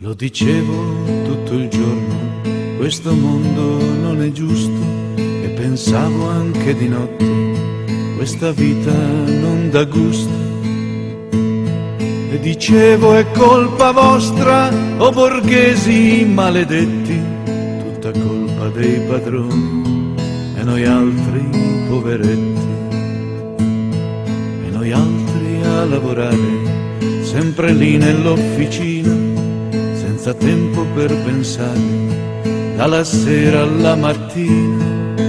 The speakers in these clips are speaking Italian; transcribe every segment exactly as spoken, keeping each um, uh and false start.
Lo dicevo tutto il giorno, questo mondo non è giusto, e pensavo anche di notte, questa vita non dà gusto. E dicevo è colpa vostra, o borghesi maledetti, tutta colpa dei padroni, e noi altri poveretti, e noi altri a lavorare, sempre lì nell'officina, senza tempo per pensare, dalla sera alla mattina.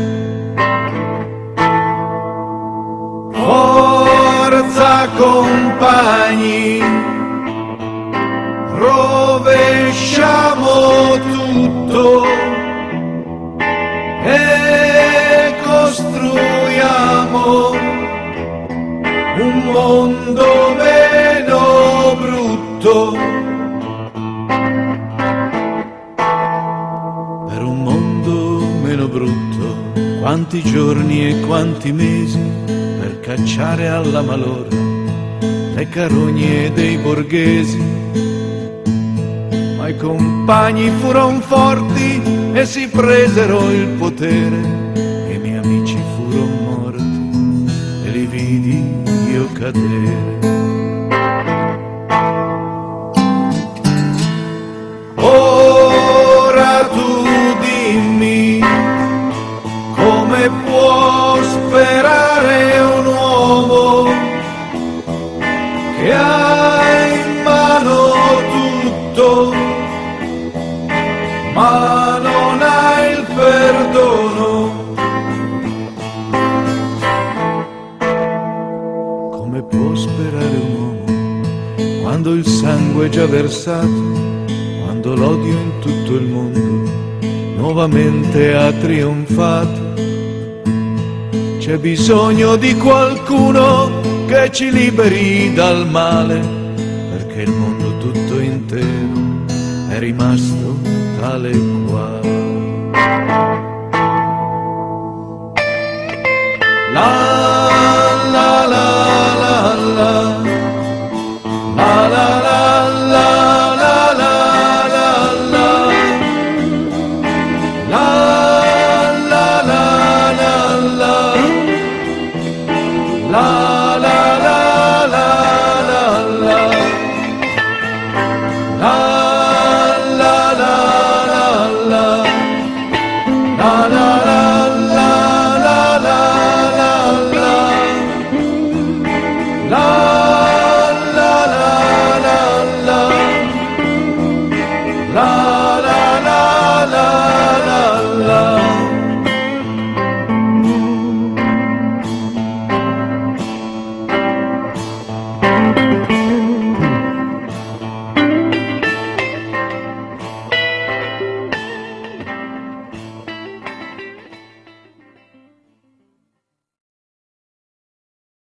Forza compagni, rovesciamo tutto e costruiamo un mondo meno brutto. Per un mondo meno brutto, quanti giorni e quanti mesi per cacciare alla malora le carogne dei borghesi. Ma i compagni furon forti e si presero il potere, e i miei amici furon morti e li vidi io cadere. Ora tu dimmi, come può sperare un uomo che ha in mano tutto, ma non ha il perdono? Come può sperare un uomo quando il sangue è già versato, quando l'odio in tutto il mondo nuovamente ha trionfato? C'è bisogno di qualcuno che ci liberi dal male, perché il mondo tutto intero è rimasto tale e quale. La la la la la la la la la la la la la la la la la la. La